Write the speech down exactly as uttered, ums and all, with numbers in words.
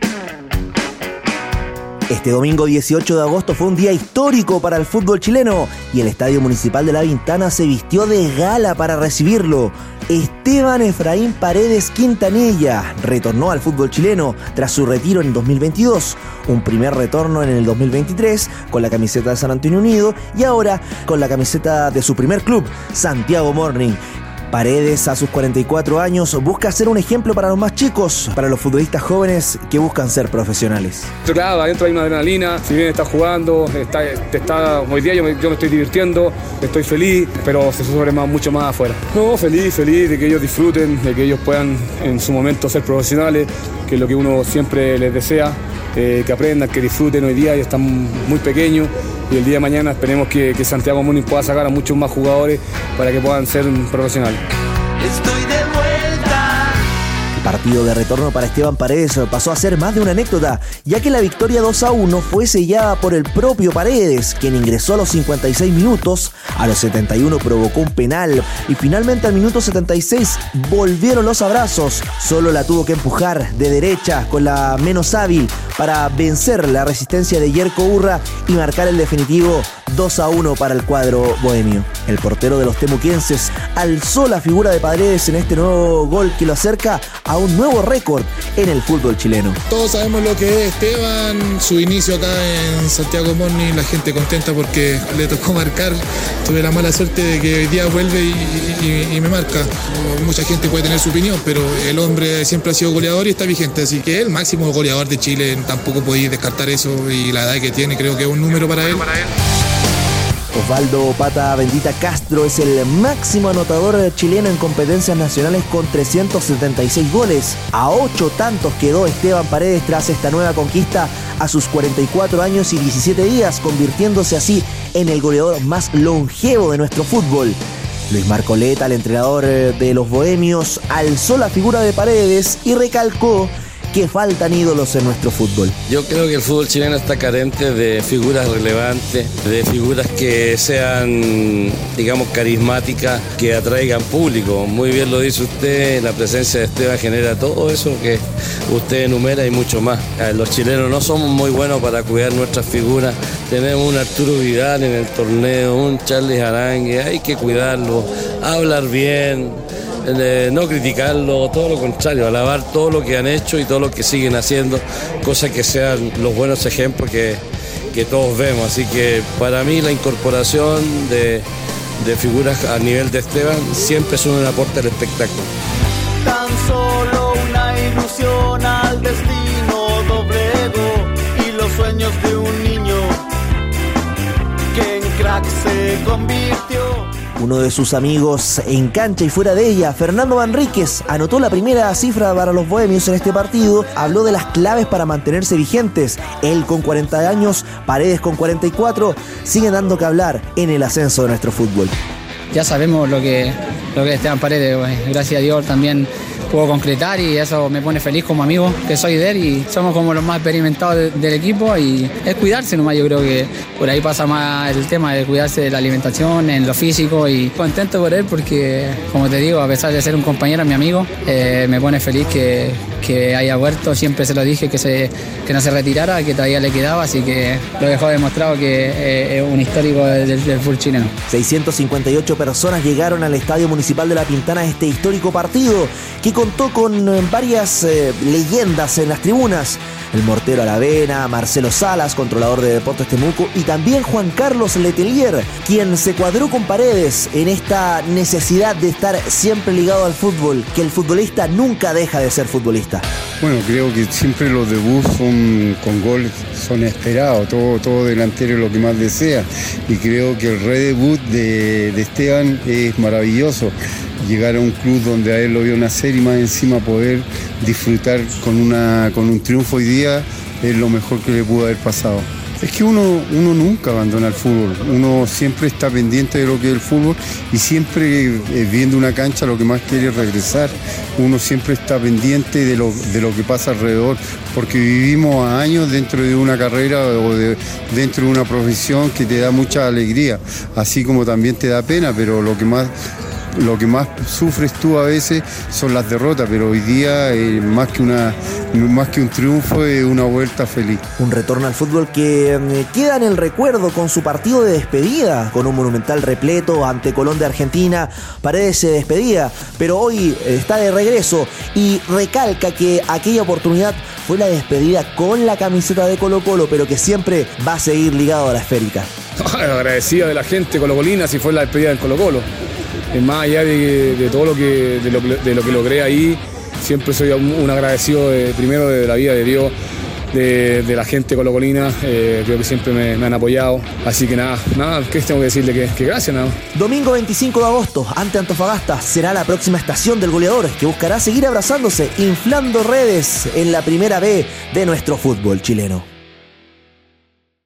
Este domingo dieciocho de agosto fue un día histórico para el fútbol chileno y el Estadio Municipal de La Pintana se vistió de gala para recibirlo. Esteban Efraín Paredes Quintanilla retornó al fútbol chileno tras su retiro en dos mil veintidós, un primer retorno en el dos mil veintitrés con la camiseta de San Antonio Unido y ahora con la camiseta de su primer club, Santiago Morning. Paredes, a sus cuarenta y cuatro años, busca ser un ejemplo para los más chicos, para los futbolistas jóvenes que buscan ser profesionales. Claro, adentro hay una adrenalina, si bien está jugando, está, está, hoy día yo me, yo me estoy divirtiendo, estoy feliz, pero se sufre más, mucho más afuera. No, feliz, feliz de que ellos disfruten, de que ellos puedan en su momento ser profesionales, que es lo que uno siempre les desea, eh, que aprendan, que disfruten hoy día, y están muy pequeños. Y el día de mañana esperemos que, que Santiago Morning pueda sacar a muchos más jugadores para que puedan ser profesionales. Estoy de vuelta. El partido de retorno para Esteban Paredes pasó a ser más de una anécdota, ya que la victoria dos a uno fue sellada por el propio Paredes, quien ingresó a los cincuenta y seis minutos, a los setenta y uno provocó un penal y finalmente al minuto setenta y seis volvieron los abrazos. Solo la tuvo que empujar de derecha con la menos hábil para vencer la resistencia de Yerko Urra y marcar el definitivo dos a uno para el cuadro bohemio. El portero de los temuquenses alzó la figura de Paredes en este nuevo gol que lo acerca a un nuevo récord en el fútbol chileno. Todos sabemos lo que es Esteban, su inicio acá en Santiago Morning, la gente contenta porque le tocó marcar. Tuve la mala suerte de que hoy día vuelve y, y, y me marca. Mucha gente puede tener su opinión, pero el hombre siempre ha sido goleador y está vigente, así que es el máximo goleador de Chile, tampoco podéis descartar eso, y la edad que tiene creo que es un número para él. Osvaldo Pata Bendita Castro es el máximo anotador chileno en competencias nacionales con trescientos setenta y seis goles. A ocho tantos quedó Esteban Paredes tras esta nueva conquista a sus cuarenta y cuatro años y diecisiete días, convirtiéndose así en el goleador más longevo de nuestro fútbol. Luis Marcoleta, el entrenador de los bohemios, alzó la figura de Paredes y recalcó que faltan ídolos en nuestro fútbol. Yo creo que el fútbol chileno está carente de figuras relevantes, de figuras que sean, digamos, carismáticas, que atraigan público. Muy bien lo dice usted, la presencia de Esteban genera todo eso que usted enumera y mucho más. Los chilenos no somos muy buenos para cuidar nuestras figuras. Tenemos un Arturo Vidal en el torneo, un Charles Arangue, hay que cuidarlo, hablar bien, Eh, no criticarlo, todo lo contrario, alabar todo lo que han hecho y todo lo que siguen haciendo, cosas que sean los buenos ejemplos que, que todos vemos. Así que para mí la incorporación de, de figuras a nivel de Esteban siempre es un aporte al espectáculo. Tan solo una ilusión al destino doblegó y los sueños de un niño que en crack se convirtió. Uno de sus amigos en cancha y fuera de ella, Fernando Manríquez, anotó la primera cifra para los bohemios en este partido. Habló de las claves para mantenerse vigentes. Él con cuarenta años, Paredes con cuarenta y cuatro, siguen dando que hablar en el ascenso de nuestro fútbol. Ya sabemos lo que, lo que es Esteban Paredes, gracias a Dios también puedo concretar y eso me pone feliz como amigo que soy de él, y somos como los más experimentados de, del equipo, y es cuidarse nomás. Yo creo que por ahí pasa más el tema de cuidarse de la alimentación, en lo físico, y contento por él porque, como te digo, a pesar de ser un compañero, mi amigo, eh, me pone feliz que, que haya vuelto. Siempre se lo dije que, se, que no se retirara, que todavía le quedaba, así que lo dejó demostrado que eh, es un histórico del, del fútbol chileno. seiscientas cincuenta y ocho personas llegaron al Estadio Municipal de La Pintana a este histórico partido, que contó con varias eh, leyendas en las tribunas. El Mortero Aravena, Marcelo Salas, controlador de Deportes Temuco, y también Juan Carlos Letelier, quien se cuadró con Paredes en esta necesidad de estar siempre ligado al fútbol, que el futbolista nunca deja de ser futbolista. Bueno, creo que siempre los debuts son, con goles son esperados, todo, todo delantero es lo que más desea, y creo que el redebut de, de Esteban es maravilloso. Llegar a un club donde a él lo vio nacer y más encima poder disfrutar con, una, con un triunfo hoy día es lo mejor que le pudo haber pasado. Es que uno, uno nunca abandona el fútbol, uno siempre está pendiente de lo que es el fútbol y siempre eh, viendo una cancha lo que más quiere es regresar. Uno siempre está pendiente de lo, de lo que pasa alrededor, porque vivimos a años dentro de una carrera o de, dentro de una profesión que te da mucha alegría, así como también te da pena, pero lo que más... Lo que más sufres tú a veces son las derrotas, pero hoy día, eh, más que una, más que un triunfo, es una vuelta feliz. Un retorno al fútbol que eh, queda en el recuerdo con su partido de despedida, con un monumental repleto ante Colón de Argentina. Paredes se despedía, pero hoy está de regreso y recalca que aquella oportunidad fue la despedida con la camiseta de Colo-Colo, pero que siempre va a seguir ligado a la esférica. Agradecida de la gente colocolina si fue la despedida del Colo-Colo. Más allá de, de todo lo que, de lo, de lo que logré ahí, siempre soy un, un agradecido de, primero de la vida de Dios, de, de la gente colocolina, eh, creo que siempre me, me han apoyado, así que nada, nada, ¿qué tengo que decirle? Que, que gracias, nada. Domingo veinticinco de agosto, ante Antofagasta, será la próxima estación del goleador, que buscará seguir abrazándose, inflando redes en la primera B de nuestro fútbol chileno.